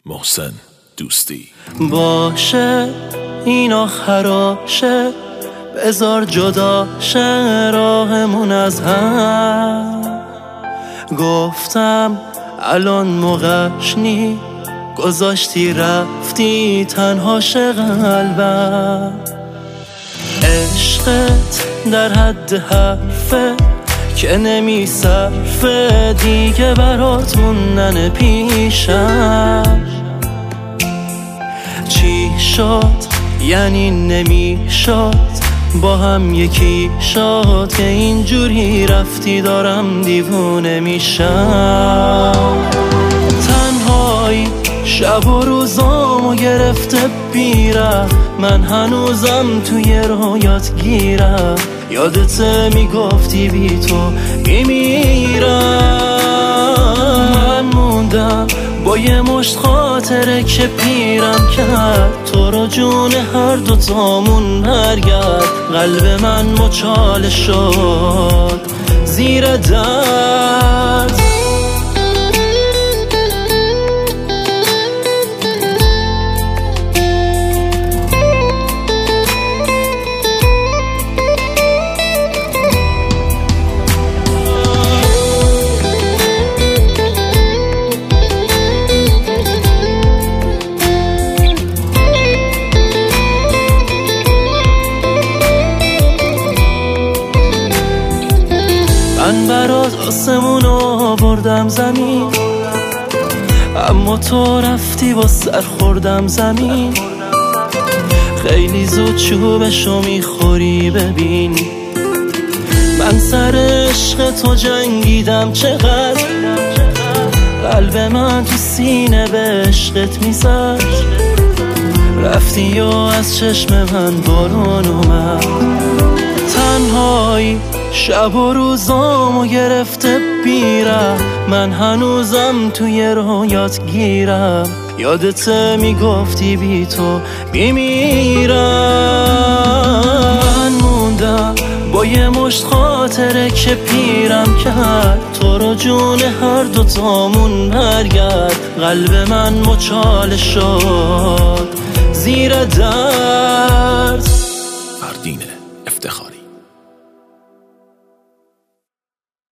محسن دوستی. باشه این آخراشه، بذار جدا شه راهمون از هم. گفتم الان موقعش نی، گذاشتی رفتی تنها شه قلبم. عشقت در حد حرفه که نمی صرفه، دیگه برات موندن پیشم. چی شد یعنی نمی شد با هم یکی شد، که اینجوری رفتی دارم دیوونه میشم. تنهایی شب و روزامو گرفته بیرم، من هنوزم توی رویات گیرم. یادت میگفتی بی تو میمیرم. من موندم با یه مشت خاطره که پیرم کرد، تو رو جون هر دوتامون برگرد. قلب من مچاله شد زیر درد. من برات آسمون آوردم زمین، اما تو رفتی با سر خوردم زمین. خیلی زود چوبشو میخوری ببین، من سر عشق تو جنگیدم چقدر. قلب من تو سینه به عشقت میزد، رفتی و از چشم من بارون اومد. تنهایی شب و روزامو گرفته بیرم، من هنوزم توی رویات گیرم. یادت میگفتی بی تو میمیرم. من موندم با یه مشت خاطره که پیرم کرد، تو رو جون هر دوتامون برگرد. قلب من مچاله شد زیر درد.